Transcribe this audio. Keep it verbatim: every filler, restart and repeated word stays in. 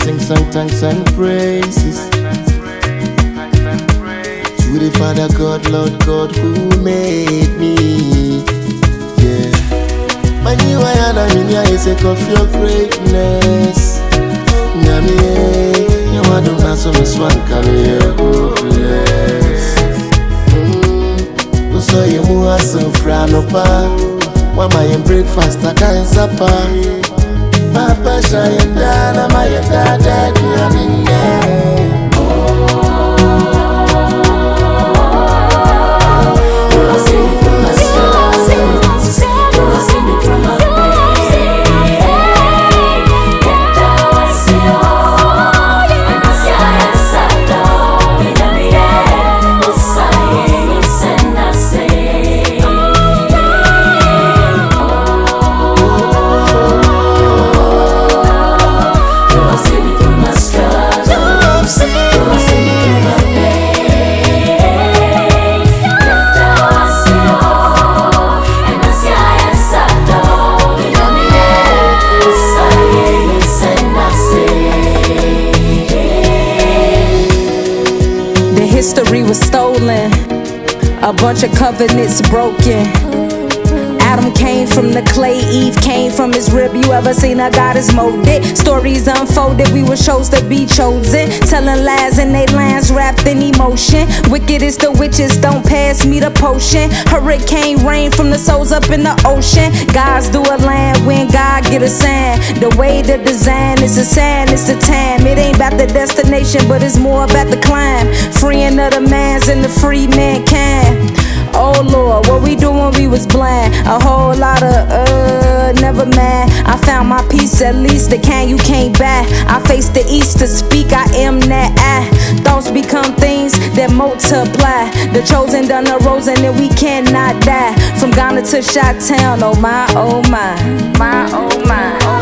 sing song thanks and praises to the Father God, Lord God, who made me. Yeah, my new ayana minya is a of your greatness. Nyami, you want to answer me swan career, hopeless. Mm, so you move us in Franopa. Why my breakfast I can't supper. Papa shine down, my dad, daddy, history was stolen, a bunch of covenants broken. Adam came from the clay, Eve came from his rib. You ever seen a goddess molded? Stories unfolded, we were chose to be chosen. Telling lies and they lines wrapped in emotion. Wicked is the witches, don't pass me the potion. Hurricane rain from the souls up in the ocean. Gods do a land when God get a sign. The way the design is a sign, it's the time. It ain't about the destination, but it's more about the climb. Freeing of the mans and the free mankind. Oh Lord, what we doing when we was blind? A whole lot of uh, never mind. I found my peace, at least the kind you can't buy. I face the east to speak, I am that I. Thoughts become things that multiply. The chosen done arose and then we cannot die. From Ghana to Chi-Town, oh my, oh my, my, oh my.